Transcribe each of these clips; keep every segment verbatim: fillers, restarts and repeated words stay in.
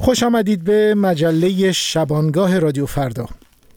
خوش آمدید به مجله شبانگاه رادیو فردا.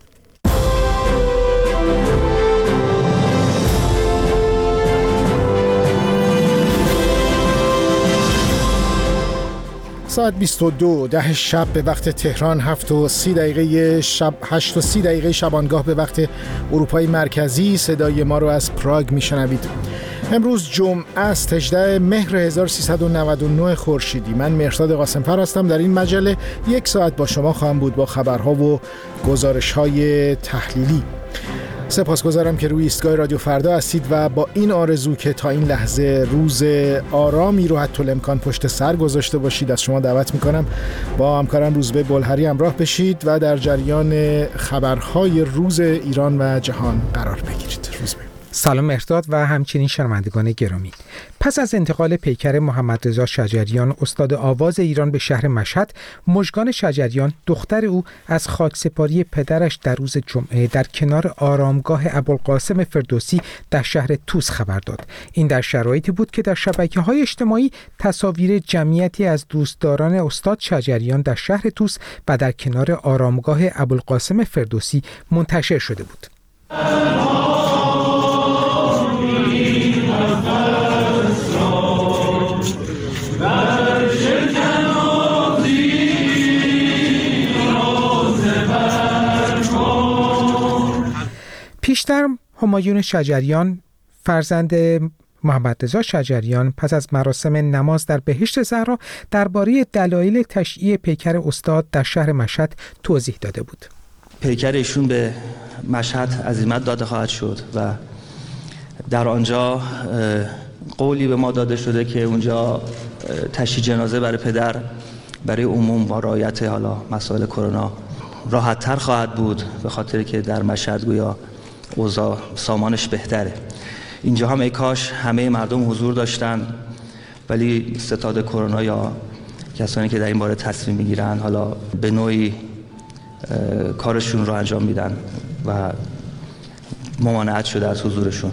ساعت بیست و دو ده شب به وقت تهران، هفت و سی دقیقه شب هشت و سی دقیقه شبانگاه به وقت اروپای مرکزی. صدای ما رو از پراگ میشنوید. امروز جمعه است، هجدهم مهر هزار و سیصد و نود و نه خورشیدی. من مهرداد قاسم‌فر هستم. در این مجله یک ساعت با شما خواهم بود با خبرها و گزارش‌های تحلیلی. سپاسگزارم که روی ایستگاه رادیو فردا هستید و با این آرزو که تا این لحظه روز آرامی رو حتی الامکان پشت سر گذاشته باشید، از شما دعوت میکنم با همکارم روزبه بلهری همراه بشید و در جریان خبرهای روز ایران و جهان قرار بگیرید. روزبه. سلام مهرداد و همچنین شنوندگان گرامی. پس از انتقال پیکر محمد رضا شجریان استاد آواز ایران به شهر مشهد، مژگان شجریان دختر او از خاکسپاری پدرش در روز جمعه در کنار آرامگاه ابوالقاسم فردوسی در شهر طوس خبر داد. این در شرایطی بود که در شبکه‌های اجتماعی تصاویر جمعیتی از دوستداران استاد شجریان در شهر طوس و در کنار آرامگاه ابوالقاسم فردوسی منتشر شده بود. پیشتر همایون شجریان فرزند محمد رضا شجریان پس از مراسم نماز در بهشت زهرا درباره دلایل تشییع پیکر استاد در شهر مشهد توضیح داده بود. پیکر ایشون به مشهد عزیمت داده خواهد شد و در آنجا قولی به ما داده شده که اونجا تشییع جنازه برای پدر برای عموم با رعایت حالا مسائل کرونا راحت تر خواهد بود، به خاطر که در مشهد گویا اوضاع سامانش بهتره. اینجا هم ای کاش همه مردم حضور داشتن، ولی ستاد کرونا یا کسانی که در این باره تصمیم میگیرن حالا به نوعی کارشون رو انجام میدن و ممانعت شده از حضورشون.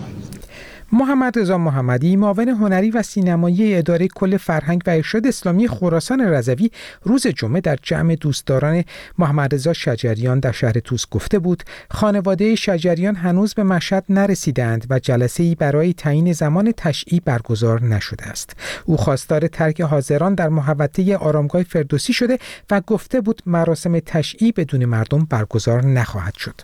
محمد رضا محمدی، معاون هنری و سینمایی اداره کل فرهنگ و ارشاد اسلامی خراسان رضوی، روز جمعه در جمع دوستداران محمد رضا شجریان در شهر طوس گفته بود خانواده شجریان هنوز به مشهد نرسیدند و جلسه‌ای برای تعیین زمان تشییع برگزار نشده است. او خواستار ترک حاضران در محوطه آرامگاه فردوسی شده و گفته بود مراسم تشییع بدون مردم برگزار نخواهد شد.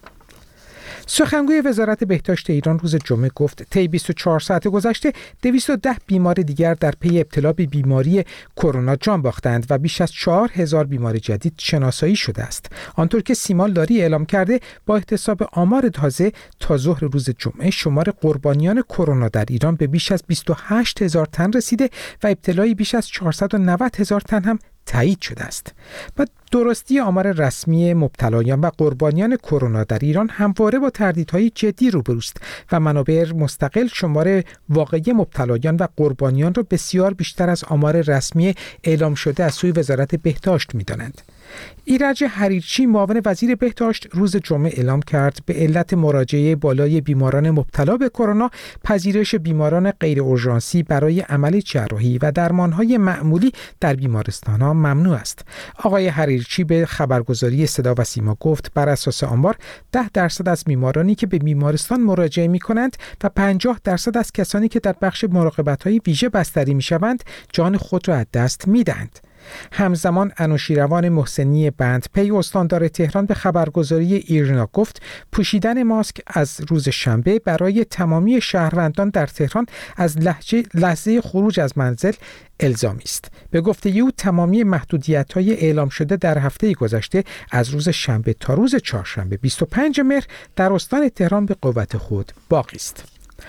سخنگوی وزارت بهداشت ایران روز جمعه گفت طی بیست و چهار ساعت گذشته دویست و ده بیمار دیگر در پی ابتلا به بیماری کرونا جان باختند و بیش از چهار هزار بیمار جدید شناسایی شده است. آنطور که سیمال داری اعلام کرده، با احتساب آمار تازه تا ظهر روز جمعه شمار قربانیان کرونا در ایران به بیش از بیست و هشت هزار تن رسیده و ابتلای بیش از چهارصد و نود هزار تن هم تایید شده است. و درستی آمار رسمی مبتلایان و قربانیان کرونا در ایران همواره با تردیدهای جدی روبروست و منابع مستقل شمار واقعی مبتلایان و قربانیان را بسیار بیشتر از آمار رسمی اعلام شده از سوی وزارت بهداشت می‌دانند. ایرج حریرچی، معاون وزیر بهداشت، روز جمعه اعلام کرد به علت مراجعه بالای بیماران مبتلا به کرونا، پذیرش بیماران غیر اورژانسی برای عمل جراحی و درمانهای معمولی در بیمارستان‌ها ممنوع است. آقای حریرچی به خبرگزاری صدا و سیما گفت بر اساس آمار ده درصد از بیمارانی که به بیمارستان مراجعه می‌کنند و پنجاه درصد از کسانی که در بخش مراقبت‌های ویژه بستری می‌شوند جان خود را از دست می‌دهند. همزمان انوشیروان محسنی بندپی استاندار تهران به خبرگزاری ایرنا گفت پوشیدن ماسک از روز شنبه برای تمامی شهروندان در تهران از لحظه, لحظه خروج از منزل الزامی است. به گفته او تمامی محدودیت‌های اعلام شده در هفته گذشته از روز شنبه تا روز چهارشنبه بیست و پنج مهر در استان تهران به قوت خود باقی است.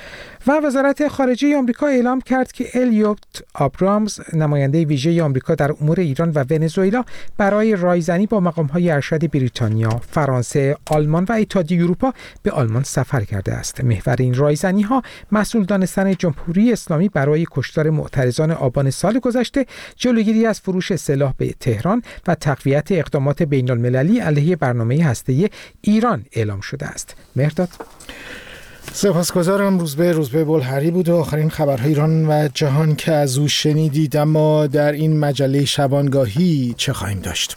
و وزارت خارجه آمریکا اعلام کرد که الیوت آبرامز، نماینده ویژه آمریکا در امور ایران و ونزوئلا، برای رایزنی با مقام‌های ارشد بریتانیا، فرانسه، آلمان و اتحادیه اروپا به آلمان سفر کرده است. محور این رایزنی‌ها مسئول دانستن جمهوری اسلامی برای کشتار معترضان آبان سال گذشته، جلوگیری از فروش سلاح به تهران و تقویت اقدامات بین‌المللی علیه برنامه هسته‌ای ایران اعلام شده است. مهرداد سپاسگزارم. روزبه روزبه بلحری بود و آخرین خبرهای ایران و جهان که از او شنیدید. اما در این مجله شبانگاهی چه خواهیم داشت؟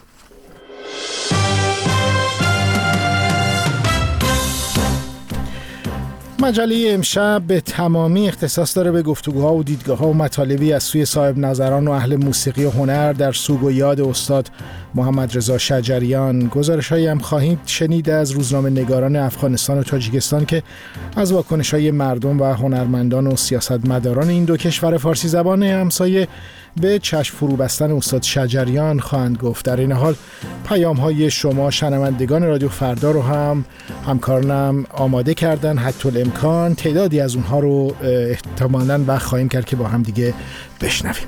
مجله امشب به تمامی اختصاص داره به گفتگوها و دیدگاه‌ها و مطالبی از سوی صاحب نظران و اهل موسیقی و هنر در سوگ و یاد استاد محمد رضا شجریان. گزارش‌هایی هم خواهید شنید از روزنامه‌نگاران افغانستان و تاجیکستان که از واکنش‌های مردم و هنرمندان و سیاستمداران این دو کشور فارسی زبان همسایه به چشم فرو بستن استاد شجریان خواهند گفت. در این حال پیام‌های شما شنوندگان رادیو فردا رو هم همکارانم آماده کردن، حتی الامکان تعدادی از اونها رو احتمالاً وقت خواهیم کرد که با هم دیگه بشنویم.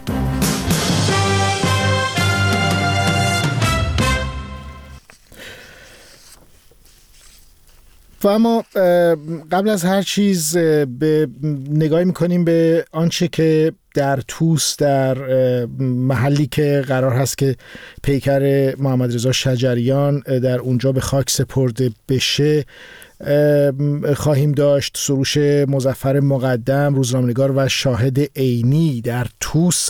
و اما قبل از هر چیز به نگاهی میکنیم به آنچه که در توس، در محلی که قرار هست که پیکر محمد رضا شجریان در اونجا به خاک سپرده بشه خواهیم داشت. سروش مظفر مقدم، روزنامه‌نگار و شاهد عینی در توس،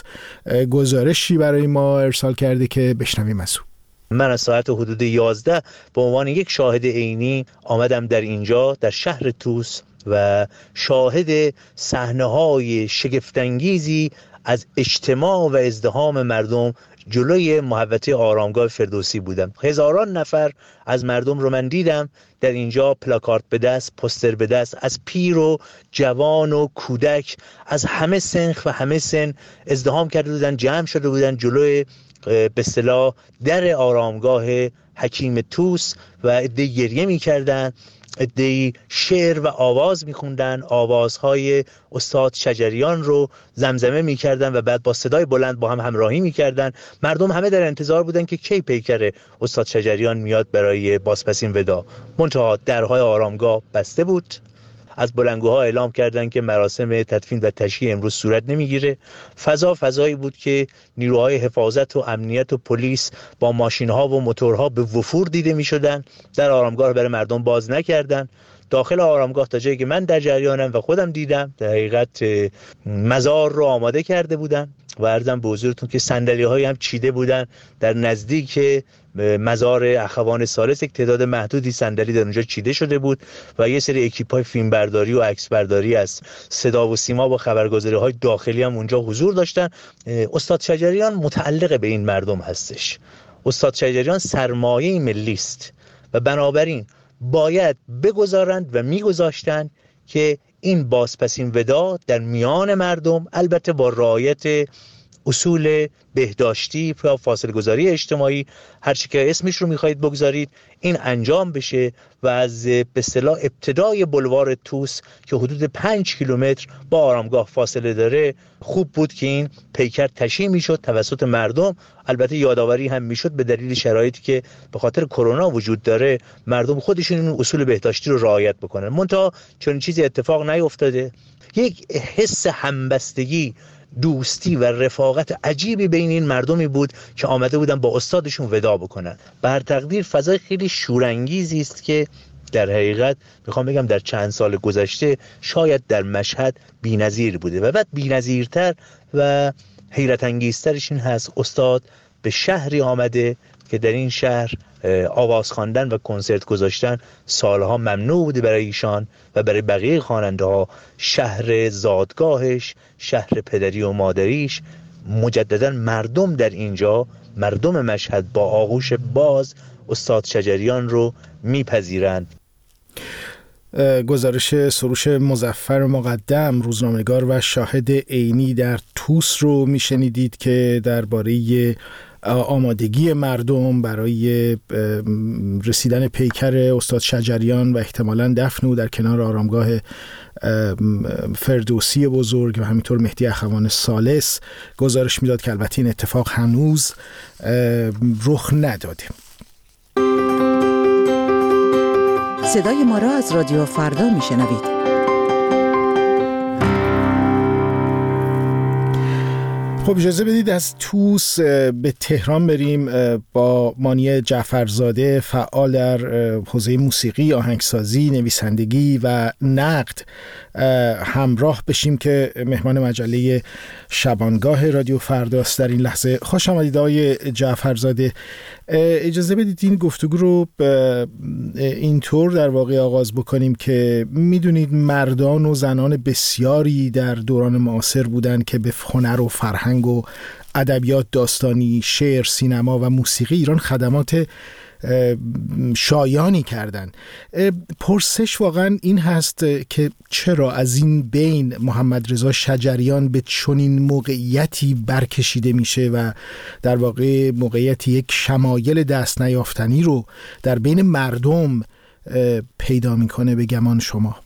گزارشی برای ما ارسال کرده که بشنویم از او. من از ساعت حدود یازده به عنوان یک شاهد عینی آمدم در اینجا در شهر توس و شاهد صحنه‌های شگفت‌انگیزی از اجتماع و ازدحام مردم جلوی محوطه آرامگاه فردوسی بودم. هزاران نفر از مردم رو من دیدم در اینجا، پلاکارد به دست، پوستر به دست، از پیر و جوان و کودک، از همه سنخ و همه سن ازدحام کرده بودن، جمع شده بودن جلوی به اصطلاح در آرامگاه حکیم توس و عده‌ای گریه می‌کردن، عده‌ای شعر و آواز می‌خوندن، آوازهای استاد شجریان رو زمزمه می‌کردن و بعد با صدای بلند با هم همراهی می‌کردن. مردم همه در انتظار بودن که کی پیکر استاد شجریان میاد برای بازپسین ودا. منتها درهای آرامگاه بسته بود. از بلندگوها اعلام کردند که مراسم تدفین و تشییع امروز صورت نمیگیره. فضا فضایی بود که نیروهای حفاظت و امنیت و پلیس با ماشین‌ها و موتورها به وفور دیده می‌شدن. در آرامگاه برای مردم باز نکردن. داخل آرامگاه تا جایی که من در جریانم و خودم دیدم در حقیقت مزار رو آماده کرده بودن و عرضم به حضورتون که صندلی‌هایی هم چیده بودن در نزدیک مزار اخوان ثالث. یک تعداد محدودی صندلی در اونجا چیده شده بود و یه سری اکیپ‌های فیلمبرداری و عکسبرداری از صدا و سیما و خبرگزاری‌های داخلی هم اونجا حضور داشتن. استاد شجریان متعلق به این مردم هستش. استاد شجریان سرمایه ملی است و بنابراین باید بگذارند و میگذاشتند که این بازپسین ودا در میان مردم، البته با رعایت اصول بهداشتی و فاصله گذاری اجتماعی، هر چی که اسمش رو میخواید بگذارید، این انجام بشه و از به اصطلاح ابتدای بلوار توس که حدود پنج کیلومتر با آرامگاه فاصله داره خوب بود که این پیکر تشییع میشد توسط مردم. البته یادآوری هم میشد به دلیل شرایطی که به خاطر کرونا وجود داره مردم خودشون این اصول بهداشتی رو رعایت بکنن. منتها چون چیزی اتفاق نیفتاده. یک حس همبستگی، دوستی و رفاقت عجیبی بین این مردمی بود که آمده بودن با استادشون ودا بکنن. بر تقدیر فضای خیلی شورانگیزی است که در حقیقت میخوام بگم در چند سال گذشته شاید در مشهد بی‌نظیر بوده و بعد بی‌نظیرتر و حیرت انگیزترش این هست استاد به شهری آمده که در این شهر آواز خواندن و کنسرت گذاشتن سالها ممنوع بوده برای ایشان و برای بقیه خواننده ها. شهر زادگاهش، شهر پدری و مادریش، مجددا مردم در اینجا، مردم مشهد با آغوش باز استاد شجریان رو میپذیرند. گزارش سروش مظفر مقدم، روزنامه‌نگار و شاهد عینی در توس رو میشنیدید که درباره آمادگی مردم برای رسیدن پیکر استاد شجریان و احتمالاً دفن او در کنار آرامگاه فردوسی بزرگ و همینطور مهدی اخوان ثالث گزارش میداد که البته این اتفاق هنوز رخ نداده. صدای ما را از رادیو فردا میشنوید. خب اجازه بدید از توس به تهران بریم با مانی جعفرزاده، فعال در حوزه موسیقی، آهنگسازی، نویسندگی و نقد همراه بشیم که مهمان مجله شبانگاه رادیو فرداست در این لحظه. خوش آمدید آقای جعفرزاده. اجازه بدید این گفتگو رو اینطور در واقع آغاز بکنیم که میدونید مردان و زنان بسیاری در دوران معاصر بودند که به هنر و فرهنگ و ادبیات داستانی، شعر، سینما و موسیقی ایران خدمات شایانی کردن. پرسش واقعا این هست که چرا از این بین محمد رضا شجریان به چنین موقعیتی برکشیده میشه و در واقع موقعیتی یک شمایل دست نیافتنی رو در بین مردم پیدا میکنه به گمان شما؟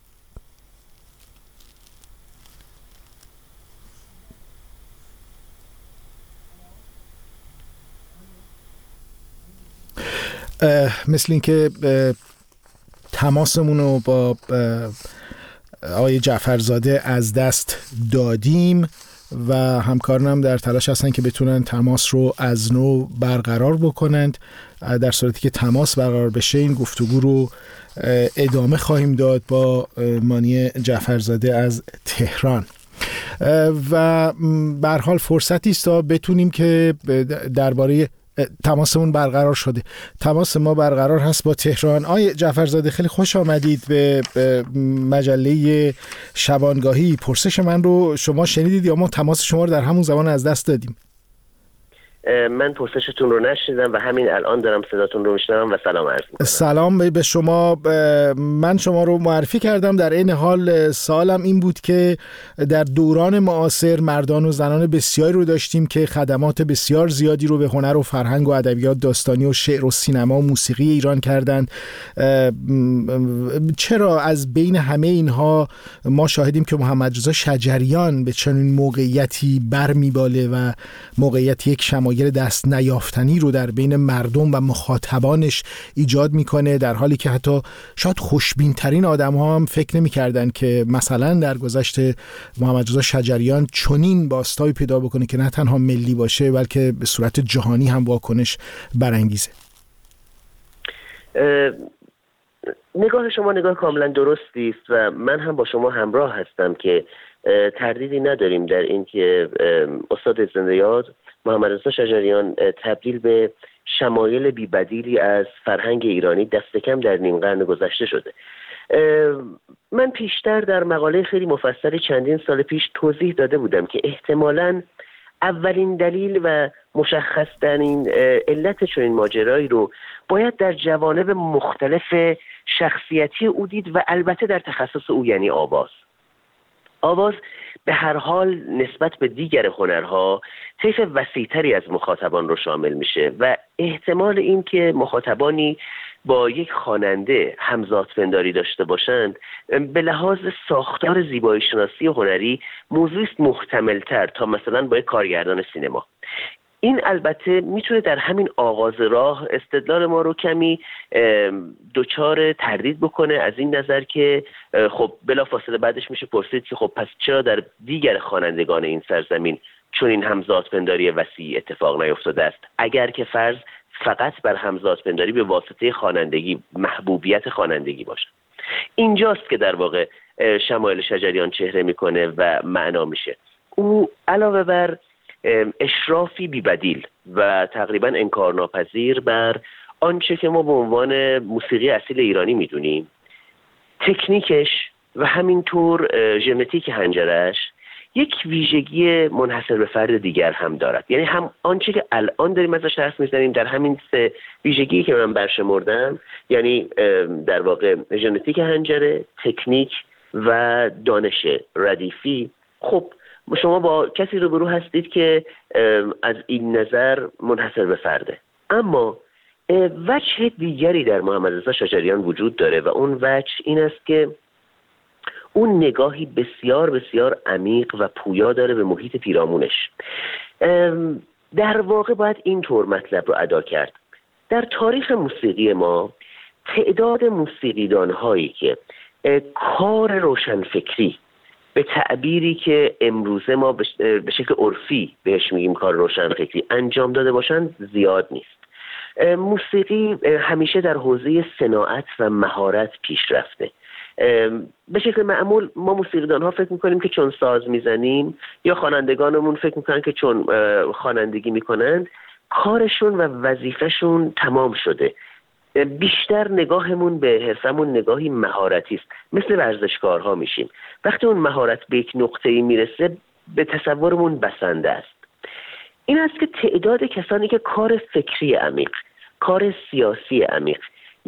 مثل این که تماسمون رو با آقای جعفرزاده از دست دادیم و همکارانم در تلاش هستن که بتونن تماس رو از نو برقرار بکنند. در صورتی که تماس برقرار بشه این گفتگو رو ادامه خواهیم داد با مانی جعفرزاده از تهران و به هر حال فرصتی است تا بتونیم که درباره تماسمون برقرار شده. تماس ما برقرار هست با تهران. آقای جعفرزاده خیلی خوش آمدید به مجله شبانگاهی. پرسش من رو شما شنیدید یا ما تماس شما رو در همون زمان از دست دادیم؟ من پرسشتون رو نشنیدم و همین الان دارم صداتون رو میشنوم و سلام عرض میکنم. سلام به شما. من شما رو معرفی کردم، در این حال سوالم این بود که در دوران معاصر مردان و زنان بسیاری رو داشتیم که خدمات بسیار زیادی رو به هنر و فرهنگ و ادبیات داستانی و شعر و سینما و موسیقی ایران کردند. چرا از بین همه اینها ما شاهدیم که محمد رضا شجریان به چنین موقعیتی برمیباله و موقعیت یک شمایل دست نیافتنی رو در بین مردم و مخاطبانش ایجاد میکنه، در حالی که حتی شاید خوشبین ترین آدم ها هم فکر نمی کردن که مثلا در گذشته محمد رضا شجریان چنین باستایی پیدا بکنه که نه تنها ملی باشه بلکه به صورت جهانی هم واکنش برانگیزه. نگاه شما نگاه کاملا درستی است و من هم با شما همراه هستم که تردیدی نداریم در این که استاد زنده یاد محمد رضا شجریان تبدیل به شمایل بی‌بدیلی از فرهنگ ایرانی دست کم در نیم قرن گذشته شده. من پیشتر در مقاله خیلی مفصلی چندین سال پیش توضیح داده بودم که احتمالاً اولین دلیل و مشخص‌ترین علت چنین ماجرایی رو باید در جوانب مختلف شخصیتی او دید و البته در تخصص او، یعنی آواز. آواز به هر حال نسبت به دیگر هنرها طیف وسیع‌تری از مخاطبان رو شامل میشه و احتمال این که مخاطبانی با یک خواننده همزادپنداری داشته باشند به لحاظ ساختار زیبایی شناسی هنری موضوعی است محتمل‌تر تا مثلا با یک کارگردان سینما. این البته میتونه در همین آغاز راه استدلال ما رو کمی دوچار تردید بکنه، از این نظر که خب بلافاصله بعدش میشه پرسید که خب پس چرا در دیگر خوانندگان این سرزمین چون این همزادپنداری وسیع اتفاق نیفتاده است، اگر که فرض فقط بر همزادپنداری به واسطه خوانندگی، محبوبیت خوانندگی باشه. اینجاست که در واقع شمایل شجریان چهره میکنه و معنا میشه. او علاوه بر اشرافی بی‌بدیل و تقریبا انکارناپذیر بر آنچه که ما به عنوان موسیقی اصیل ایرانی میدونیم، تکنیکش و همینطور ژنتیک حنجرش یک ویژگی منحصر به فرد دیگر هم دارد. یعنی هم آنچه که الان داریم ازش حرف میزنیم در همین سه ویژگی که من برشمردم، یعنی در واقع ژنتیک حنجره، تکنیک و دانش ردیفی، خب شما با کسی روبرو هستید که از این نظر منحصر به فرده. اما وجه دیگری در محمد رضا شجریان وجود داره و اون وجه این است که اون نگاهی بسیار بسیار عمیق و پویا داره به محیط پیرامونش. در واقع باید این طور مطلب رو ادا کرد. در تاریخ موسیقی ما تعداد موسیقیدان هایی که کار روشنفکری به تعبیری که امروزه ما به شکل عرفی بهش میگیم کار روشنفکری انجام داده باشن زیاد نیست. موسیقی همیشه در حوزه صناعت و مهارت پیش رفته. به شکل معمول ما موسیقیدان ها فکر میکنیم که چون ساز میزنیم یا خوانندگانمون فکر میکنن که چون خوانندگی میکنن کارشون و وظیفهشون تمام شده. بیشتر نگاهمون به حرفمون نگاهی مهارتی است، مثل ورزشکارها میشیم. وقتی اون مهارت به یک نقطه‌ای میرسه به تصورمون بسنده است. این است که تعداد کسانی که کار فکری عمیق، کار سیاسی عمیق،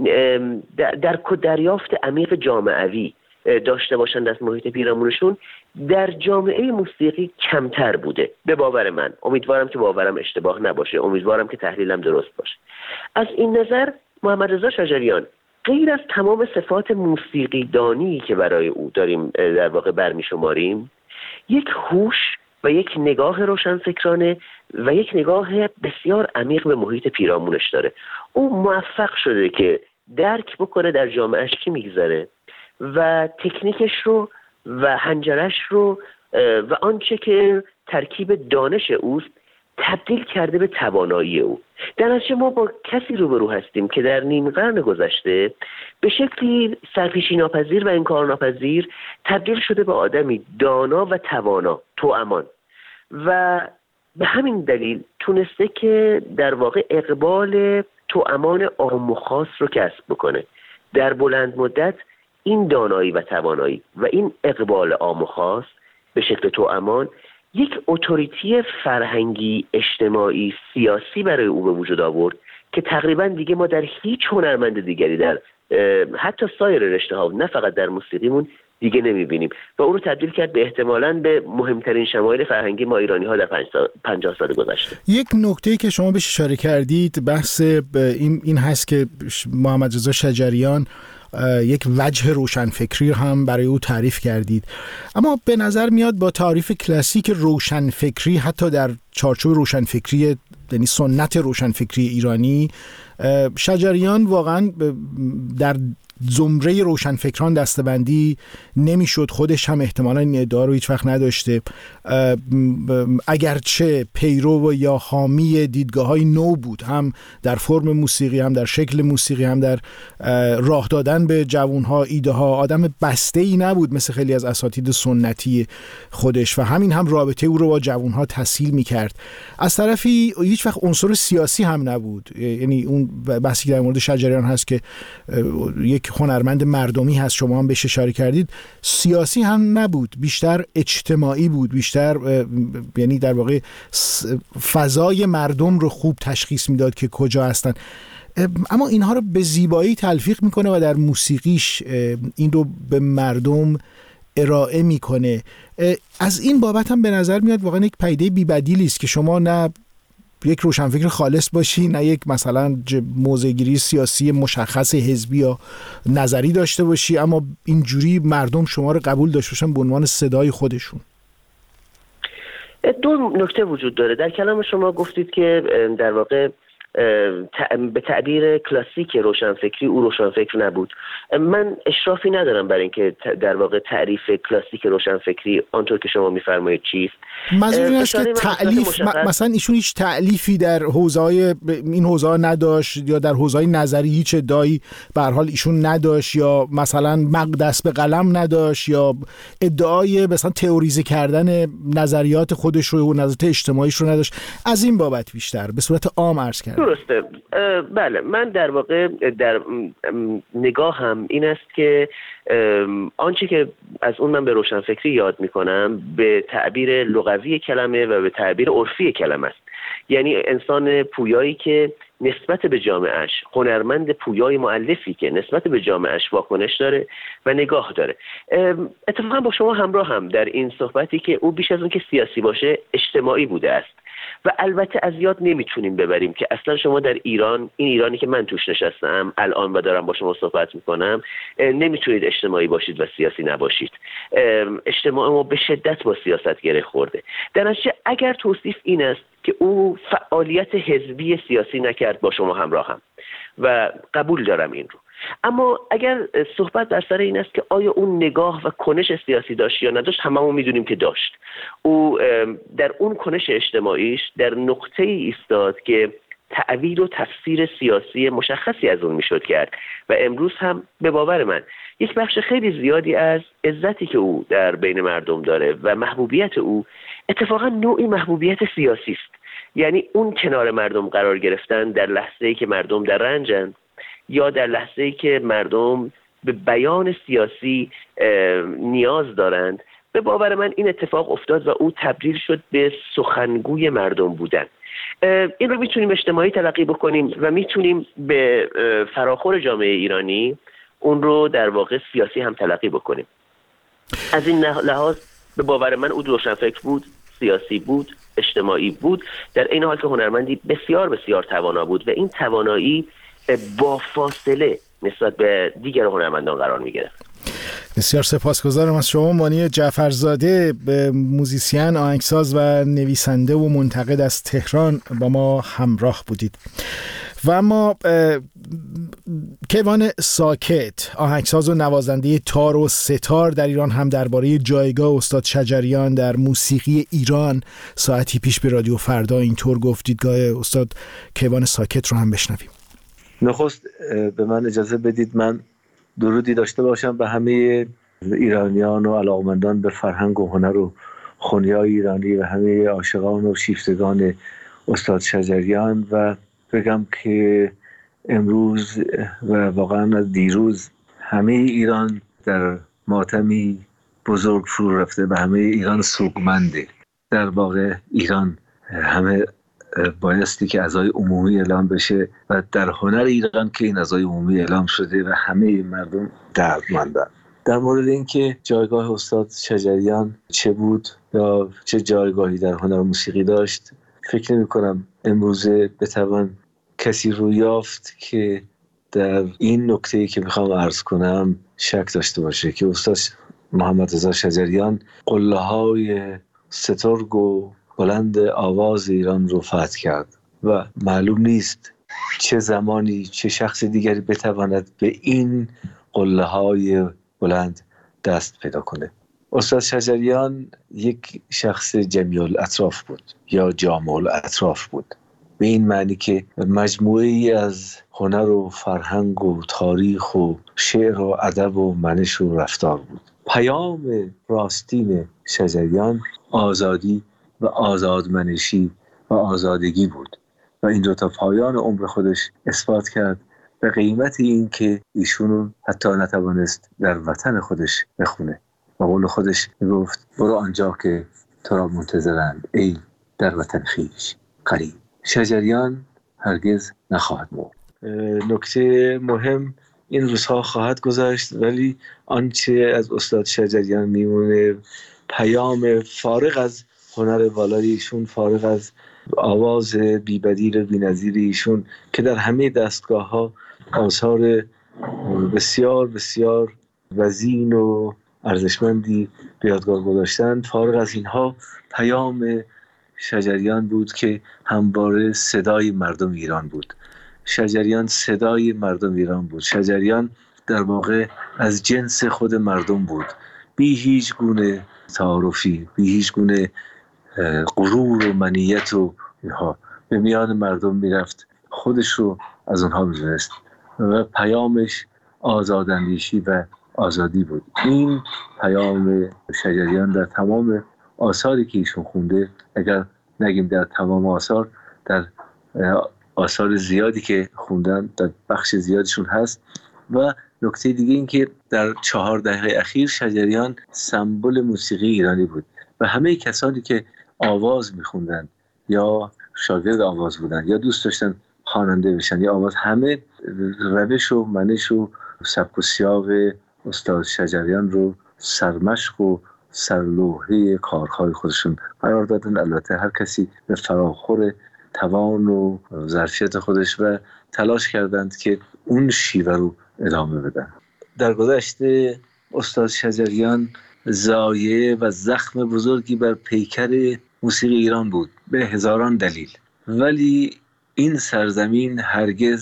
در دریافت عمیق جامعوی داشته باشند از محیط پیرامونشون در جامعه موسیقی کمتر بوده. به باور من، امیدوارم که باورم اشتباه نباشه، امیدوارم که تحلیلم درست باشه. از این نظر محمد رضا شجریان غیر از تمام صفات موسیقی دانی که برای او داریم در واقع برمی شماریم، یک هوش و یک نگاه روشنفکرانه و یک نگاه بسیار عمیق به محیط پیرامونش داره. او موفق شده که درک بکنه در جامعهش چی میگذره و تکنیکش رو و حنجرش رو و آنچه که ترکیب دانش اوست تبدیل کرده به توانایی او. در نتیجه ما با کسی روبرو هستیم که در نیم قرن گذشته به شکلی سرپیچی ناپذیر و انکارناپذیر تبدیل شده به آدمی دانا و توانا، توامان، و به همین دلیل تونسته که در واقع اقبال توامان عام و خاص رو کسب بکنه. در بلند مدت این دانایی و توانایی و این اقبال عام و خاص به شکل توامان یک اتوریتی فرهنگی، اجتماعی، سیاسی برای او به وجود آورد که تقریبا دیگه ما در هیچ هنرمند دیگری در حتی سایر رشته‌ها، نه فقط در موسیقیمون، دیگه نمیبینیم و او رو تبدیل کرد به احتمالاً به مهمترین شمایل فرهنگی ما ایرانی‌ها در پنجاه سال گذشته. یک نکته‌ای که شما بهش اشاره کردید بحث این این هست که محمد رضا شجریان یک وجه روشنفکری هم برای او تعریف کردید، اما به نظر میاد با تعریف کلاسیک روشنفکری حتی در چارچوب روشنفکری، یعنی سنت روشنفکری ایرانی، شجریان واقعا در زمره روشنفکران دستبندی نمیشد. خودش هم احتمالاً این ادعا رو هیچ وقت نداشته، اگرچه پیرو یا حامی دیدگاه‌های نو بود، هم در فرم موسیقی، هم در شکل موسیقی، هم در راه دادن به جوانها ایده ها. آدم بسته‌ای نبود مثل خیلی از اساتید سنتی خودش و همین هم رابطه او رو با جوانها تسهیل می‌کرد. از طرفی هیچ وقت عنصر سیاسی هم نبود، یعنی اون بحثی در مورد شجریان هست که یک هنرمند مردمی هست، شما هم بهش اشاره کردید، سیاسی هم نبود، بیشتر اجتماعی بود، بیشتر یعنی در واقع فضای مردم رو خوب تشخیص میداد که کجا هستن. اما اینها رو به زیبایی تلفیق میکنه و در موسیقیش این رو به مردم ارائه میکنه. از این بابت هم به نظر میاد واقعا یک پدیده بی‌بدیلی است که شما نه یک روشنفکر خالص باشی، نه یک مثلا موضع‌گیری سیاسی مشخص حزبی یا نظری داشته باشی، اما اینجوری مردم شما رو قبول داشته باشن به عنوان صدای خودشون. دو نکته وجود داره. در کلام شما گفتید که در واقع به تعبیر کلاسیک روشنفکری او روشنفکر نبود. من اشرافی ندارم برای اینکه در واقع تعریف کلاسیک روشنفکری آنطور که شما میفرمایید چیست. منظور این است که تألیف مثلا ایشون هیچ تألیفی در حوزه‌های این حوزه‌ها نداشت یا در حوزه‌های نظری هیچ ادعایی به هر حال ایشون نداشت، یا مثلا دست به قلم نداشت، یا ادعای مثلا تئوریزه کردن نظریات خودش رو و نظریات اجتماعیش رو نداشت. از این بابت بیشتر به صورت عام عرض کردم. درسته. بله، من در واقع در نگاه هم این است که آنچه که از اون من به روشنفکری یاد میکنم به تعبیر لغوی کلمه و به تعبیر عرفی کلمه است. یعنی انسان پویایی که نسبت به جامعهش، هنرمند پویای مؤلفی که نسبت به جامعهش واکنش داره و نگاه داره. اتفاقا با شما همراه هم در این صحبتی که او بیش از اون که سیاسی باشه اجتماعی بوده است و البته از یاد نمیتونیم ببریم که اصلا شما در ایران، این ایرانی که من توش نشستم الان و دارم با شما صحبت میکنم، نمیتونید اجتماعی باشید و سیاسی نباشید. اجتماع ما به شدت با سیاست گره خورده. در نتیجه اگر توصیف این است که او فعالیت حزبی سیاسی نکرد، با شما همراهم و قبول دارم این رو. اما اگر صحبت بر سر این است که آیا اون نگاه و کنش سیاسی داشت یا نداشت، هممون میدونیم که داشت. او در اون کنش اجتماعیش در نقطه ای ایستاد که تعویل و تفسیر سیاسی مشخصی از اون میشد کرد و امروز هم به باور من یک بخش خیلی زیادی از عزتی که او در بین مردم داره و محبوبیت او اتفاقا نوعی محبوبیت سیاسی است. یعنی اون کنار مردم قرار گرفتن در لحظه‌ای که مردم در رنجن یا در لحظه‌ای که مردم به بیان سیاسی نیاز دارند، به باور من این اتفاق افتاد و او تبدیل شد به سخنگوی مردم بودن. این رو میتونیم اجتماعی تلقی بکنیم و میتونیم به فراخور جامعه ایرانی اون رو در واقع سیاسی هم تلقی بکنیم. از این لحاظ به باور من او روشنفکر بود، سیاسی بود، اجتماعی بود، در این حال که هنرمندی بسیار بسیار توانا بود و این توانایی با فاصله نسبت به دیگر هنرمندان قرار می‌گرفت. بسیار سپاسگزارم از شما مانی جعفرزاده، موزیسین، آهنگساز و نویسنده و منتقد از تهران با ما همراه بودید. و اما کیوان ساکت، آهنگساز و نوازنده تار و ستار در ایران، هم درباره جایگاه استاد شجریان در موسیقی ایران ساعتی پیش به رادیو فردا اینطور گفت. دیدگاه استاد کیوان ساکت رو هم بشنویم. نخست به من اجازه بدید من درودی داشته باشم به همه ایرانیان و علاقمندان به فرهنگ و هنر و خونیای ایرانی و همه عاشقان و شیفتگان استاد شجریان و بگم که امروز و واقعا از دیروز همه ایران در ماتمی بزرگ فرو رفته، به همه ایران سوگمنده. در واقع ایران همه بایستی که عزای عمومی اعلام بشه و در هنر ایران که این عزای عمومی اعلام شده و همه مردم دردمندن. در مورد اینکه جایگاه استاد شجریان چه بود یا چه جایگاهی در هنر و موسیقی داشت، فکر نمی کنم امروزه بتوان کسی رو یافت که در این نکته‌ای که میخوام عرض کنم شک داشته باشه که استاد محمد رضا شجریان قله‌های سترگ و بلند آواز ایران رو فتح کرد و معلوم نیست چه زمانی چه شخص دیگری بتواند به این قله‌های بلند دست پیدا کنه. استاد شجریان یک شخص جمیع الاطراف بود یا جامع الاطراف بود، به این معنی که مجموعه‌ای از هنر و فرهنگ و تاریخ و شعر و ادب و منش و رفتار بود. پیام راستین شجریان آزادی و آزادمنشی و آزادگی بود و این رو تا پایان عمر خودش اثبات کرد، به قیمت این که ایشون حتی نتوانست در وطن خودش بخونه و قول خودش میگفت برو آنجا که تو را منتظرند ای در وطن خویش غریب. شجریان هرگز نخواهد مرد. نکته مهم این روزها خواهد گذشت، ولی آنچه از استاد شجریان میمونه پیام فارغ از هنر والای ایشون، فارغ از آواز بی‌بدیل و بی‌نظیر ایشون که در همه دستگاه ها آثار بسیار بسیار وزین و ارزشمندی به یادگار گذاشتند، فارغ از اینها پیام شجریان بود که همواره صدای مردم ایران بود. شجریان صدای مردم ایران بود. شجریان در واقع از جنس خود مردم بود، بی هیچ گونه تعارفی، بی هیچ گونه غرور و منیت و اینها به میان مردم میرفت، خودش رو از اونها میدونست و پیامش آزاداندیشی و آزادی بود. این پیام شجریان در تمام آثاری که ایشون خونده، اگر نگیم در تمام آثار، در آثار زیادی که خوندن در بخش زیادشون هست. و نکته دیگه این که در چهار دهه اخیر شجریان سمبل موسیقی ایرانی بود و همه کسانی که آواز میخوندن یا شاگرد آواز بودن یا دوست داشتن خواننده بشن یا آواز، همه روش و منش و سبک و سیاق استاد شجریان رو سرمشق و سرلوحه کارهای خودشون قرار دادن. البته هر کسی به فراخور توان و ظرفیت خودش و تلاش کردند که اون شیوه رو ادامه بدن. در گذشته استاد شجریان ضایعه و زخم بزرگی بر پیکر موسیقی ایران بود به هزاران دلیل، ولی این سرزمین هرگز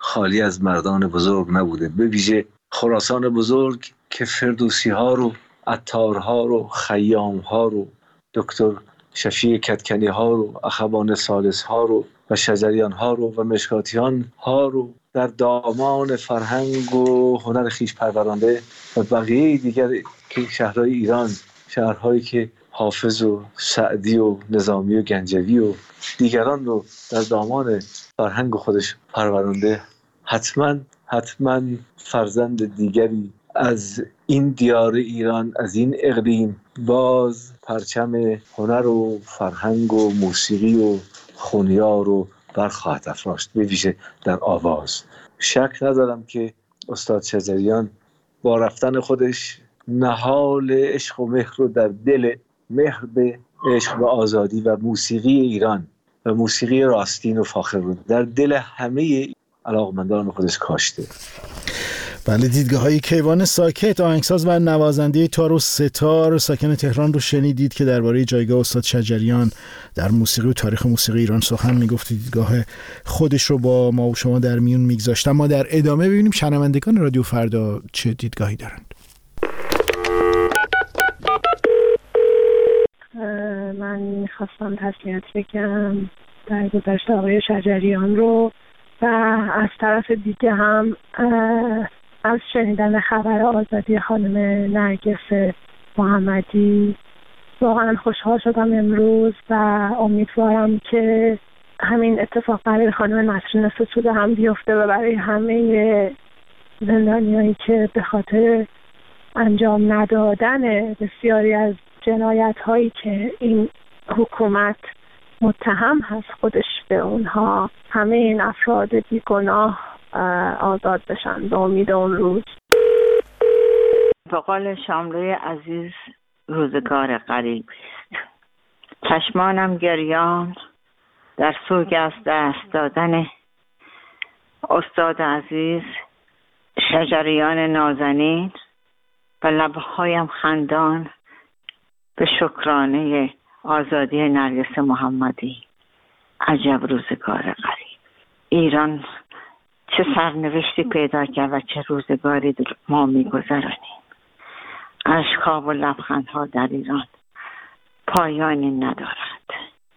خالی از مردان بزرگ نبوده، به ویژه خراسان بزرگ که فردوسی ها رو، عطار ها رو، خیام ها رو، دکتر شفیع کدکنی ها رو، اخوان ثالث ها رو و شجریان ها رو و مشکاتیان ها رو در دامان فرهنگ و هنر خویش پرورانده و بقیه دیگر که شهرهای ایران، شهرهایی که حافظ و سعدی و نظامی و گنجوی و دیگران رو در دامان فرهنگ خودش پرورانده، حتما حتما فرزند دیگری از این دیار ایران، از این اقلیم باز پرچم هنر و فرهنگ و موسیقی و خونیار رو برخواهد افراشت، به ویژه در آواز. شک ندارم که استاد شجریان با رفتن خودش نهال عشق و مهر رو در دل، مهر به عشق و آزادی و موسیقی ایران و موسیقی راستین و فاخر رو در دل همه علاقمندان خودش کاشته. بله، دیدگاه های کیوان ساکت، آهنگساز و نوازنده تار و ستار ساکن تهران رو شنیدید که درباره جایگاه استاد شجریان در موسیقی و تاریخ موسیقی ایران سخن میگفت، دیدگاه خودش رو با ما و شما در میون میگذاشت. ما در ادامه ببینیم شنوندگان رادیو فردا چه دیدگاهی دارند. من میخواستم تسلیت بگم در گذشته آقای شجریان رو و از طرف دیگه هم از شنیدن خبر آزادی خانم نرگس محمدی واقعا خوشحال شدم امروز و امیدوارم که همین اتفاق برای خانم نسرین ستوده هم بیفته و برای همه زندانیایی که به خاطر انجام ندادن بسیاری از جنایت هایی که این حکومت متهم هست خودش به اونها، همه این افراد بیگناه آزاد بشن به امید اون روز. بقال شاملوی عزیز روزگار قریب است. چشمانم گریان در سوگ از دست دادن استاد عزیز شجریان نازنین و لبهایم خندان به شکرانه آزادی نرگس محمدی. عجب روزگار غریب. ایران چه سرنوشتی پیدا کرد و چه روزگاری ما می‌گذرانیم. اشک‌ها و لبخندها در ایران پایانی ندارد.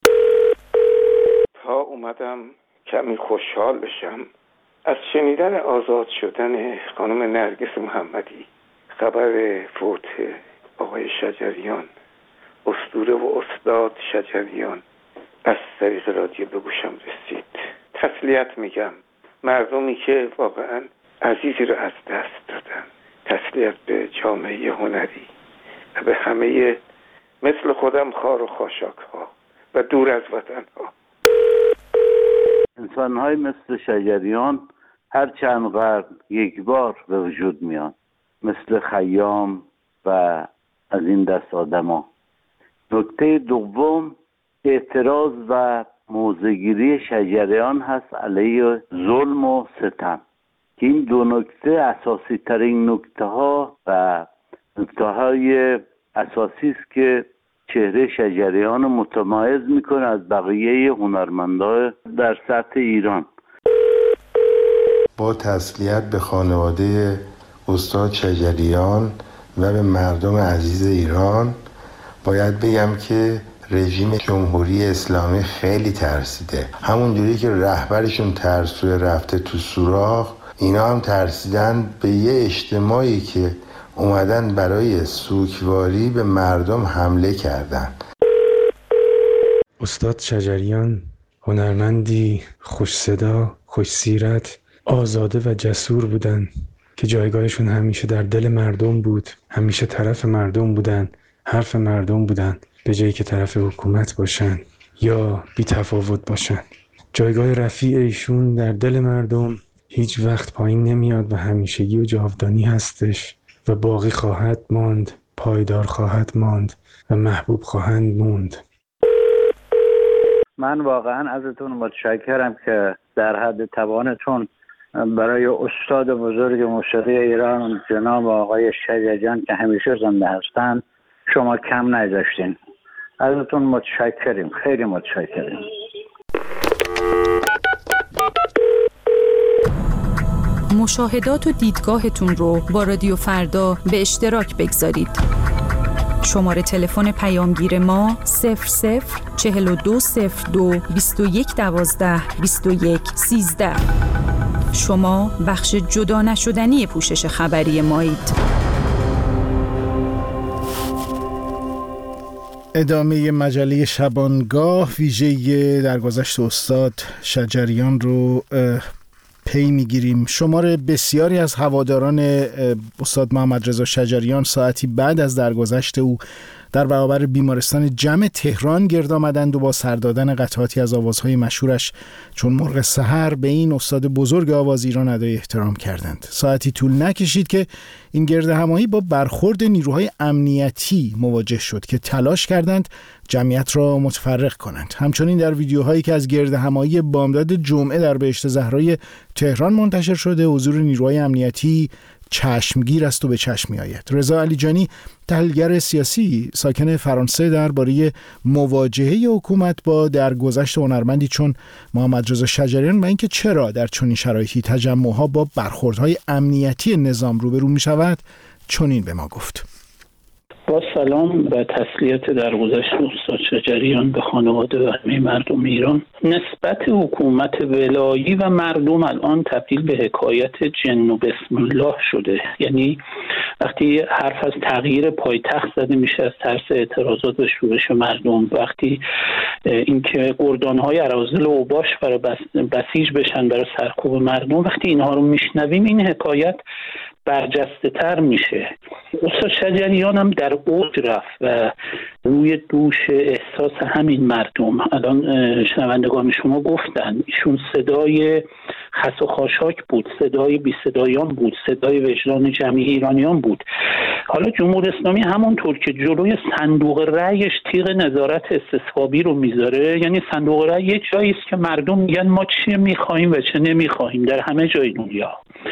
تا اومدم کمی خوشحال بشم از شنیدن آزاد شدن خانم نرگس محمدی. خبر فوت آقای شجریان، اسطوره و استاد شجریان، از طریق رادیو به گوشم رسید. تسلیت میگم مردمی که واقعا عزیزی رو از دست دادن. تسلیت به جامعه هنری و به همه مثل خودم خار و خاشاک ها و دور از وطن ها. انسان های مثل شجریان هر چند قرن یک بار به وجود میان، مثل خیام و از این دست آدم ها. نکته دوم اعتراض و موضع‌گیری شجریان هست علیه ظلم و ستم، که این دو نکته اساسی ترین نکته ها و نکته های اساسی است که چهره شجریان متمایز میکنه از بقیه هنرمندان در سطح ایران. با تسلیت به خانواده استاد شجریان و به مردم عزیز ایران باید بگم که رژیم جمهوری اسلامی خیلی ترسیده. همونجوری که رهبرشون ترسوی رفته تو سوراخ، اینا هم ترسیدن به یه اجتماعی که اومدن برای سوگواری به مردم حمله کردن. استاد شجریان هنرمندی خوش صدا، خوش سیرت، آزاده و جسور بودن که جایگاهشون همیشه در دل مردم بود، همیشه طرف مردم بودن، حرف مردم بودن، به جایی که طرف حکومت باشن یا بی تفاوت باشن. جایگاه رفیع ایشون در دل مردم هیچ وقت پایین نمیاد و همیشگی و جاودانی هستش و باقی خواهد ماند، پایدار خواهد ماند و محبوب خواهند موند. من واقعا ازتون متشکرم که در حد توانتون برای استاد بزرگ موسیقی ایران جناب آقای شجریان که همیشه زنده هستند شما کم نذاشتین. ازتون متشکریم، خیلی متشکریم. مشاهدات و دیدگاهتون رو با رادیو فردا به اشتراک بگذارید. شماره تلفن پیامگیر ما صفر صفر چهل و دو صفر دو بیست و یک دوازده بیست و یک سیزده. شما بخش جدا نشدنی پوشش خبری مایید. ادامه مجله شبانگاه ویژه درگذشت استاد شجریان رو پی میگیریم. شمار بسیاری از هواداران استاد محمد رضا شجریان ساعتی بعد از درگذشت او در برابر بیمارستان جم تهران گرد آمدند و با سر دادن قطعاتی از آوازهای مشهورش چون مرغ سحر به این استاد بزرگ آواز ایران ادای احترام کردند. ساعتی طول نکشید که این گرد همایی با برخورد نیروهای امنیتی مواجه شد که تلاش کردند جمعیت را متفرق کنند. همچنین در ویدیوهایی که از گرد همایی بامداد جمعه در بهشت زهرای تهران منتشر شده حضور نیروهای امنیتی چشمگیر است و به چشم می‌آید. رضا علیجانی تحلیلگر سیاسی ساکن فرانسه درباره مواجهه حکومت با درگذشت هنرمندی چون محمد رضا شجریان و اینکه چرا در چنین شرایطی تجمع‌ها با برخوردهای امنیتی نظام روبرو می‌شود چنین به ما گفت. با سلام و تسلیت درگذشت استاد شجریان به خانواده و همه مردم ایران. نسبت حکومت ولایی و مردم الان تبدیل به حکایت جن و بسم الله شده. یعنی وقتی حرف از تغییر پایتخت زده میشه از ترس اعتراضات و شورش مردم، وقتی اینکه گردان‌های اراذل و اوباش برای بسیج بشن برای سرکوب مردم، وقتی اینها رو میشنویم این حکایت برجسته تر میشه. استاد شجریان هم در اوج رفت و روی دوش احساس همین مردم. الان شنوندگان شما گفتن ایشون صدای خس و خاشاک بود، صدای بی صدایان بود، صدای وجدان جمعی ایرانیان بود. حالا جمهوری اسلامی همونطور که جلوی صندوق رأیش تیغ نظارت استصوابی رو میذاره، یعنی صندوق رأی یه جایی است که مردم میگن ما چی میخوایم و چه نمیخوایم در همه جای دنیا.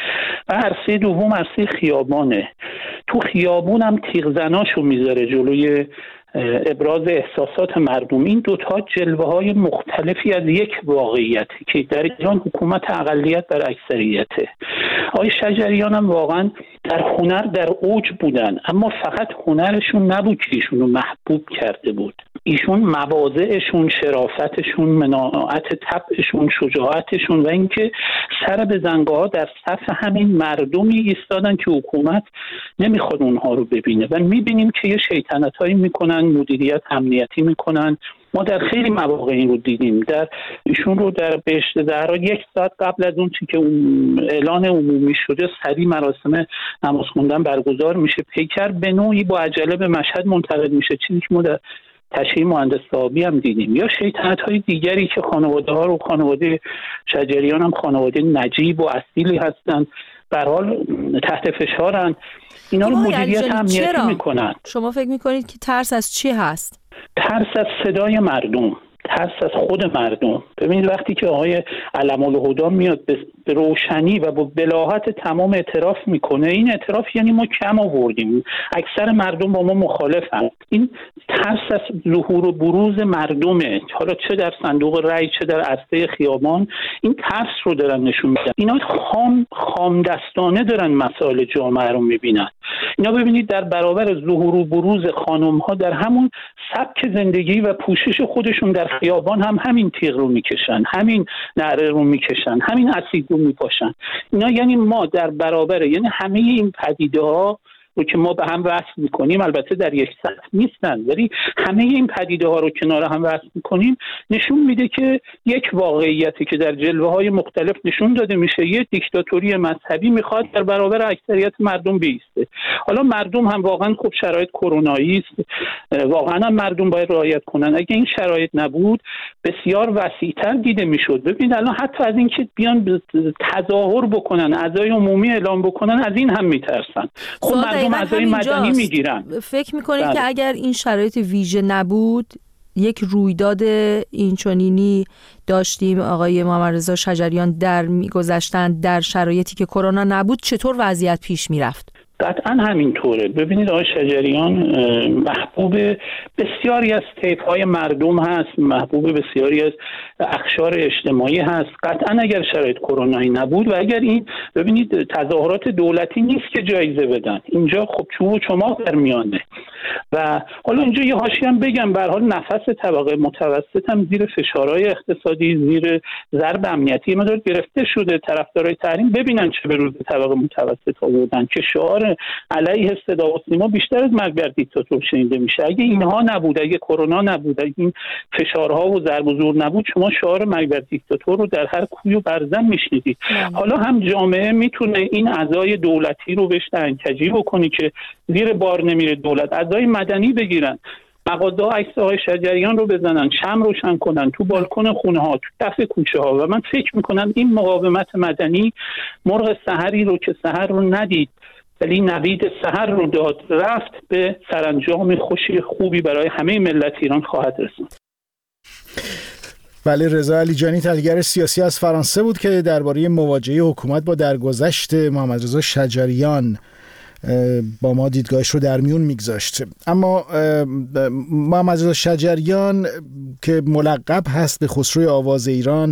و عرصه دوم عرصه خیابانه. تو خیابون هم تیغ زناشو میذاره جلوی ابراز احساسات مردم. این دوتا جلوه های مختلفی از یک واقعیت که در ایران حکومت اقلیت بر اکثریته. آقای شجریان هم واقعا در هنر در اوج بودن، اما فقط هنرشون نبود که ایشون رو محبوب کرده بود. ایشون مواضعشون، شرافتشون، مناعت طبعشون، شجاعتشون و اینکه سر به زنگاها در صف همین مردمی ایستادن که حکومت نمیخواد اونها رو ببینه و میبینیم که یه شیطنتایی میکنن، مدیریت امنیتی میکنن. ما در خیلی مواقع این رو دیدیم. در ایشون رو در بهشت زهرا یک ساعت قبل از اون چی که اون اعلان عمومی شده سریع مراسم نماز خوندن برگزار میشه. پیکر به نوعی با عجله به مشهد منتقل میشه، چیزی که ما در تشییع مهندس صاحبی هم دیدیم. یا شیطنت‌های دیگری که خانواده ها رو، خانواده شجریان هم خانواده نجیب و اصیلی هستن، به هر حال تحت فشارن. اینا رو مدیریت امنیتی میکنن. شما فکر میکنید که ترس از چی هست؟ ترس از صدای مردم، ترس از خود مردم. ببینید وقتی که آقای علم‌الهدی میاد به روشنی و با بلاغت تمام اعتراف میکنه، این اعتراف یعنی ما کم آوردیم، اکثر مردم با ما مخالفن. این ترس از ظهور و بروز مردمه، حالا چه در صندوق رأی چه در عرصه خیابان، این ترس رو دارن نشون میدن. اینا خام خام دستانه دارن مسائل جامعه رو میبینن. اینا ببینید در برابر ظهور و بروز خانم ها در همون سبک زندگی و پوشش خودشون در خیابان هم همین تیغ رو میکشن، همین نعره رو میکشن، همین اسید رو میپاشن. اینا یعنی ما در برابر، یعنی همه این پدیده ها رو که ما به هم وصل میکنیم، البته در یک سطح نیستن، ولی همه این پدیده ها رو کنار هم وصل میکنیم، نشون میده که یک واقعیتی که در جلوه های مختلف نشون داده میشه، یک دیکتاتوری مذهبی میخواد در برابر اکثریت مردم بیسته. حالا مردم هم واقعا خب شرایط کرونایی است، واقعا هم مردم باید رعایت کنن. اگه این شرایط نبود بسیار وسیع‌تر دیده میشد. ببین الان حتی از اینکه بیان تظاهر بکنن، اعضای عمومی اعلام بکنن، از این هم میترسن. خب مردم اعضای مدنی میگیرن. فکر میکنید بله. که اگر این شرایط ویژه نبود، یک رویداد اینچنینی داشتیم آقای محمد رضا شجریان در میگذشتن در شرایطی که کرونا نبود، چطور وضعیت پیش میرفت؟ قطعا همینطوره. ببینید آقای شجریان محبوب بسیاری از طیف‌های مردم هست، محبوب بسیاری از اقشار اجتماعی هست. قطعا اگر شرایط کرونایی نبود و اگر این ببینید تظاهرات دولتی نیست که جایزه بدن، اینجا خب چوب و چماق در میانه. و حالا اینجا یه حاشیه هم بگم، به هر حال نفس طبقه متوسط هم زیر فشارهای اقتصادی، زیر ضرب امنیتی مدار گرفته شده. طرفدارای تحریم ببینن چه به روز طبقه متوسط آوردن که شعار علیه صدا و سیما بیشتر از مرگ بر دیکتاتور شنیده میشه. اگه اینها نبود، اگه کرونا نبود، اگه این فشارها و ضرب و زور نبود، شما شعار مرگ بر دیکتاتور رو در هر کوی و برزن میشنیدید. حالا هم جامعه میتونه این اعضای دولتی رو بهش تنکجی بکنی که زیر بار نمیره دولت، اعضای مدنی بگیرن مغازه ها عکس آقای شجریان رو بزنن، شمع روشن کنن تو بالکن خونه ها، تو دف کوچه ها. و من فکر میکنم این مقاومت مدنی مرغ سحری رو که سحر رو ندید ولی نوید سحر رو داد رفت به سرانجام خوشی خوبی برای همه ملت ایران خواهد رسید. بله، رضا علیجانی تحلیلگر سیاسی از فرانسه بود که درباره مواجهه حکومت با درگذشت محمد رضا شجریان با ما دیدگاهش رو در میون میگذاشت. اما محمد رضا شجریان که ملقب هست به خسروی آواز ایران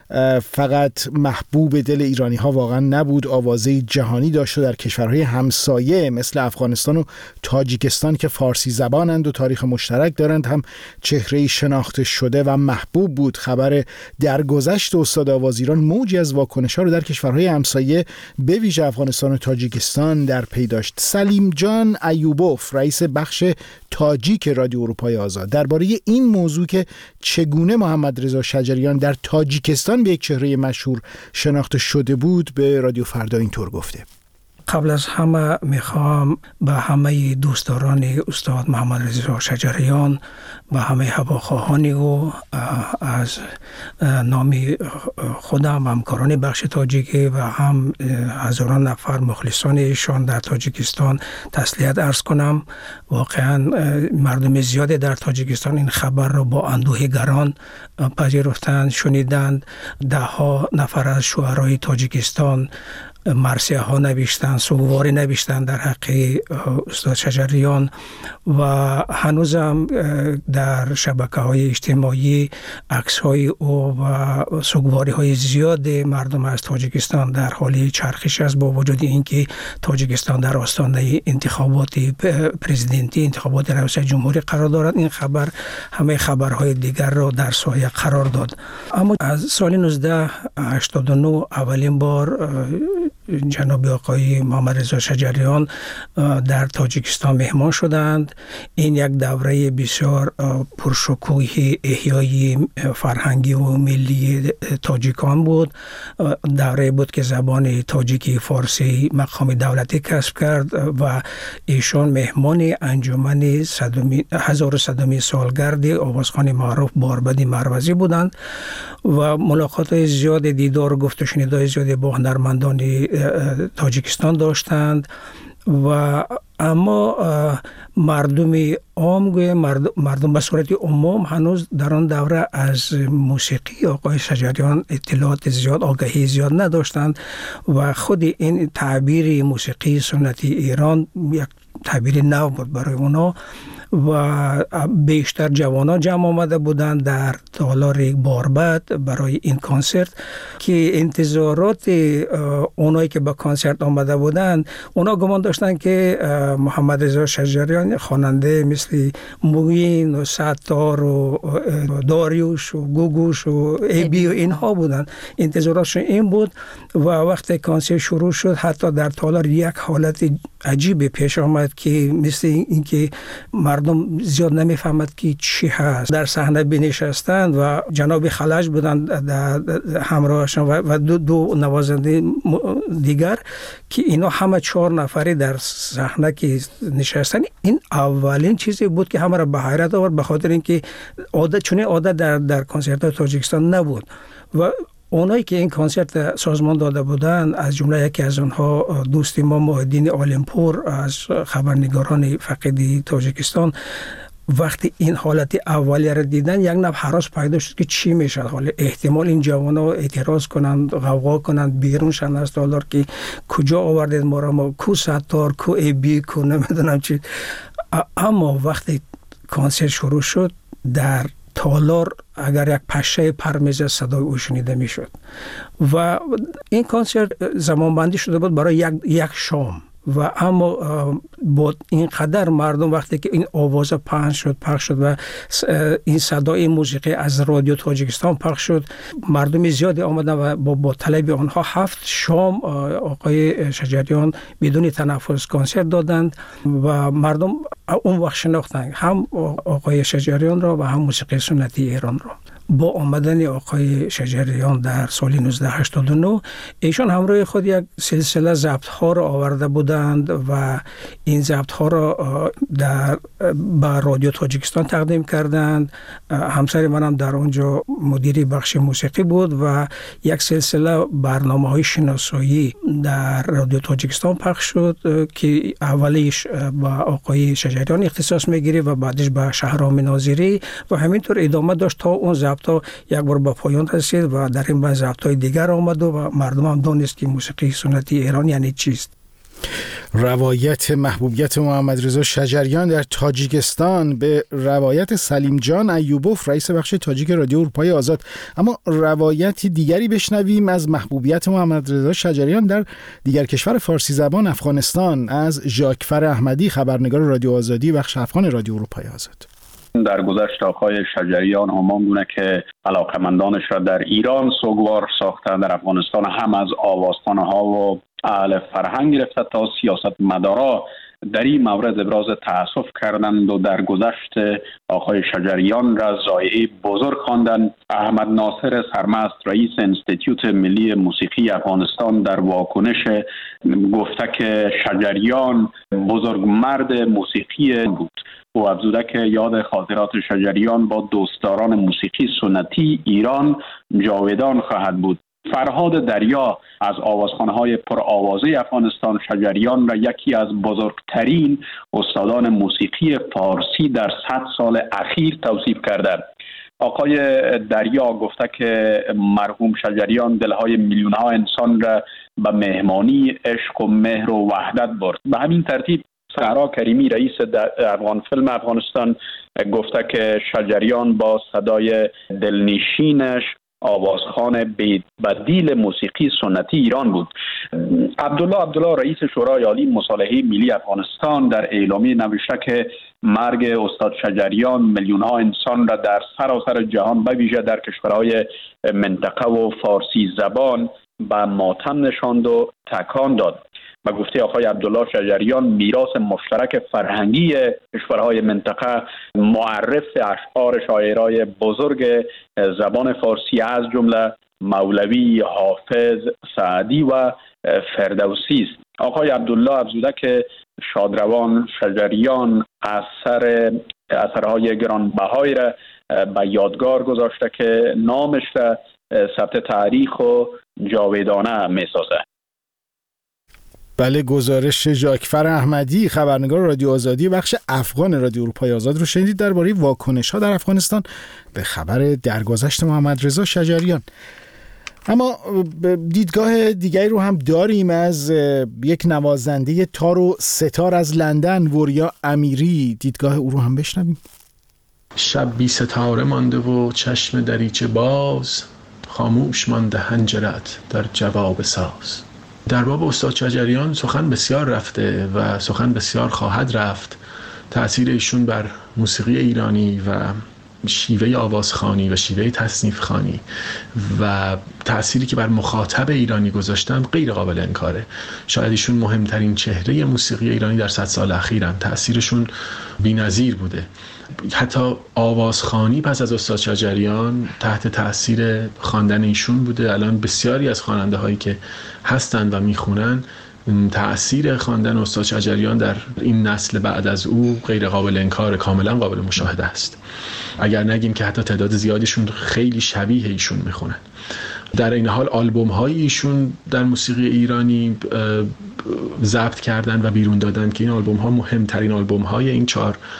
فقط محبوب دل ایرانی ها واقعا نبود، آوازه جهانی داشت و در کشورهای همسایه مثل افغانستان و تاجیکستان که فارسی زبانند و تاریخ مشترک دارند هم چهره شناخته شده و محبوب بود. خبر درگذشت استاد آواز ایران موجی از واکنش ها رو در کشورهای همسایه به ویژه افغانستان و تاجیکستان در پی داشت. سلیم جان ایوبوف رئیس بخش تاجیک رادیو اروپای آزاد درباره این موضوع که چگونه محمد رضا شجریان در تاجیکستان به یک چهره مشهور شناخته شده بود به رادیو فردا اینطور گفته: قبل از همه میخوام به همه دوستداران استاد محمد رضا شجریان و همه هواخواهانی و از نام خودم همکاران بخش تاجیکی و هم هزاران نفر مخلصان ایشان در تاجیکستان تسلیت عرض کنم. واقعا مردم زیاده در تاجیکستان این خبر را با اندوه گران پذیرفتند، شنیدند. ده ها نفر از شعرای تاجیکستان مرثیه ها نوشتن، سوگواری نوشتن در حق استاد شجریان و هنوزم در شبکه های اجتماعی عکس های او و سوگواری های زیاد مردم از تاجیکستان در حال چرخش است، با وجود اینکه تاجیکستان در آستانه انتخابات پرزیدنتی، انتخابات ریاست جمهوری قرار دارد. این خبر همه خبرهای دیگر را در سایه قرار داد. اما از سال نوزده هشتاد و نه اولین بار جناب آقای محمد رضا شجریان در تاجیکستان مهمان شدند. این یک دوره بسیار پرشکوه احیای فرهنگی و ملی تاجیکان بود. دوره بود که زبان تاجیکی فارسی مقام دولتی کسب کرد و ایشان مهمان انجمن هزار و صدمین سالگرد آوازخوان معروف باربد مروزی بودند و ملاقات زیاد، دیدار و گفت و شنیدهای زیاد با هنرمندان تاجیکستان داشتند. و اما مردم عام، مردم, مردم به صورت عموم هنوز در آن دوره از موسیقی آقای شجریان اطلاعات زیاد، آگاهی زیاد نداشتند و خود این تعبیر موسیقی سنتی ایران یک تعبیر نو بود برای اونا و بیشتر جوانان جمع آمده بودند در تالار باربد برای این کنسرت که انتظارات اونایی که به کنسرت آمده بودند، اونا گمان داشتند که محمد رضا شجریان خواننده مثل موین و ستار و داریوش و گوگوش و ایبی و اینها بودند. انتظاراتشون این بود و وقتی کنسرت شروع شد حتی در تالار یک حالت عجیب پیش آمد که مثل اینکه مردم زیاد نمیفهمد که چی هست. در صحنه بنشستند و جناب خلج بودند همراهشان و دو, دو نوازنده دیگر که اینا همه چهار نفری در صحنه که نشستن. این اولین چیزی بود که همه را به حیرت آورد، به خاطر اینکه عادت چونه عادت در در کنسرت تاجیکستان نبود و اونایی که این کنسرت سازمان داده بودند، از جمله یکی از اونها دوست ما محیدین عالمپور از خبرنگاران فقیدی تاجیکستان، وقتی این حالت اولیه را دیدن یک نوع هراس پیدا شد که چی میشه، حالا احتمال این جوانا اعتراض کنند، غوغا کنند، بیرون شن از تالار که کجا آوردید ما را، ما کو ستار، کو ای بی، کو نمیدونم چی. اما وقتی کنسرت شروع شد در تالار اگر یک پشه پرمیز صدای او شنیده میشد و این کنسرت زمان بندی شده بود برای یک, یک شام و اما با اینقدر مردم وقتی که این آواز پخش شد پخش شد و این صدای موسیقی از رادیو تاجیکستان پخش شد، مردم زیادی آمدن و با, با طلب آنها هفت شام آقای شجریان بدون تنفس کنسرت دادند و مردم اون وقت شناختند هم آقای شجریان را و هم موسیقی سنتی ایران را. با آمدن آقای شجریان در سال نوزده هشتاد و نه ایشان همراه خود یک سلسله ضبط ها را آورده بودند و این ضبط ها را در با رادیو تاجیکستان تقدیم کردند. همسر منم در اونجا مدیر بخش موسیقی بود و یک سلسله برنامه های شناسایی در رادیو تاجیکستان پخش شد که اولیش با آقای شجریان اختصاص میگیره و بعدش با شهرام ناظری و همینطور ادامه داشت تا اون ضبط ها یک بار به پایان رسید و در این بین ضبط های دیگر آمد و مردم هم دانست که موسیقی سنتی ایران یعنی چیست. روایت محبوبیت محمد رضا شجریان در تاجیکستان به روایت سلیم جان ایوبوف رئیس بخش تاجیک رادیو اروپای آزاد. اما روایتی دیگری بشنویم از محبوبیت محمد رضا شجریان در دیگر کشور فارسی زبان افغانستان از ژاکفر احمدی، خبرنگار رادیو آزادی بخش افغان رادیو اروپای آزاد. در گذشت آقای شجریان همان گونه که علاقمندانش را در ایران سوگوار ساختند، در افغانستان هم از آوازخوانه ها و اهل فرهنگ گرفته تا سیاست مدارا در این مورد ابراز تأسف کردند و در گذشت آقای شجریان را ضایعه بزرگ خواندند. احمد ناصر سرمست رئیس انستیتیوت ملی موسیقی افغانستان در واکنش گفته که شجریان بزرگ مرد موسیقی بود و افزوده که یاد خاطرات شجریان با دوستداران موسیقی سنتی ایران جاودان خواهد بود. فرهاد دریا از آوازخوان‌های پرآوازه افغانستان شجریان را یکی از بزرگترین استادان موسیقی فارسی در صد سال اخیر توصیف کرده. آقای دریا گفته که مرحوم شجریان دلهای میلیون‌ها انسان را به مهمانی، عشق و مهر و وحدت برد. به همین ترتیب سهرا کریمی رئیس افغان فیلم افغانستان گفته که شجریان با صدای دلنشینش آوازخوان بدیل موسیقی سنتی ایران بود. عبدالله عبدالله رئیس شورای عالی مصالحه ملی افغانستان در اعلامیه نوشته که مرگ استاد شجریان میلیون‌ها انسان را در سراسر جهان به ویژه در کشورهای منطقه و فارسی زبان به ماتم نشاند و تکان داد. به گفته آقای عبدالله شجریان میراث مشترک فرهنگی کشورهای منطقه معرف اشعار شاعرای بزرگ زبان فارسی از جمله مولوی، حافظ، سعدی و فردوسی است. آقای عبدالله افزوده که شادروان شجریان اثر اثرهای گرانبهای را به یادگار گذاشته که نامش را ثبت تاریخ و جاودانه می‌سازد. بله، گزارش ژاکفر احمدی خبرنگار رادیو آزادی بخش افغان رادیو اروپای آزاد رو شنیدید درباره واکنش‌ها در افغانستان به خبر درگذشت محمد رضا شجریان. اما دیدگاه دیگری رو هم داریم از یک نوازنده تار و ستار از لندن، وریا امیری. دیدگاه او رو هم بشنویم. شب بی ستاره مانده و چشم دریچه باز، خاموش مانده حنجرت در جواب ساز. در باب استاد شجریان سخن بسیار رفته و سخن بسیار خواهد رفت. تأثیر ایشون بر موسیقی ایرانی و شیوه آوازخوانی و شیوه تصنیف خوانی و تأثیری که بر مخاطب ایرانی گذاشتن غیر قابل انکاره. شاید ایشون مهمترین چهره موسیقی ایرانی در صد سال اخیرن. تأثیرشون بی‌نظیر بوده. حتی آوازخوانی پس از استاد شجریان تحت تأثیر خواندن ایشون بوده. الان بسیاری از خواننده هایی که هستند و میخونن تأثیر خواندن استاد شجریان در این نسل بعد از او غیر قابل انکار، کاملا قابل مشاهده است. اگر نگیم که حتی تعداد زیادشون خیلی شبیه ایشون میخونن. در این حال آلبوم های ایشون در موسیقی ایرانی ضبط کردن و بیرون دادن که این آلبوم ها مهمترین آلبوم های این چهار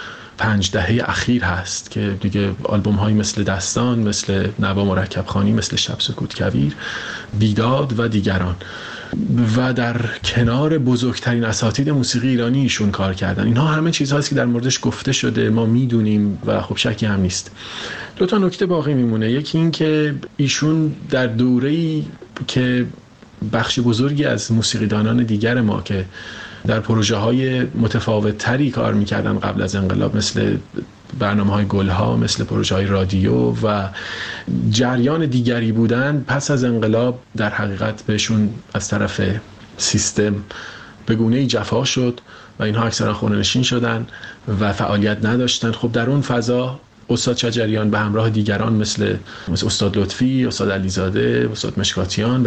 پنج دهه اخیر هست که دیگه آلبوم های مثل دستان، مثل نوا مرکب خانی، مثل شب سکوت کویر، بیداد و دیگران و در کنار بزرگترین اساتید موسیقی ایرانی ایشون کار کردن. اینها همه چیزهاست که در موردش گفته شده، ما میدونیم و خب شکی هم نیست. دو تا نکته باقی میمونه. یکی این که ایشون در دوره‌ای که بخش بزرگی از موسیقیدانان دیگر ما که در پروژه های متفاوت تری کار میکردن قبل از انقلاب، مثل برنامه های گلها، مثل پروژه های رادیو و جریان دیگری بودن، پس از انقلاب در حقیقت بهشون از طرف سیستم به گونه‌ای جفا شد و اینها اکثرا خونه‌نشین شدن و فعالیت نداشتن. خب در اون فضا استاد شجریان به همراه دیگران مثل, مثل استاد لطفی، استاد علیزاده، استاد مشکاتیان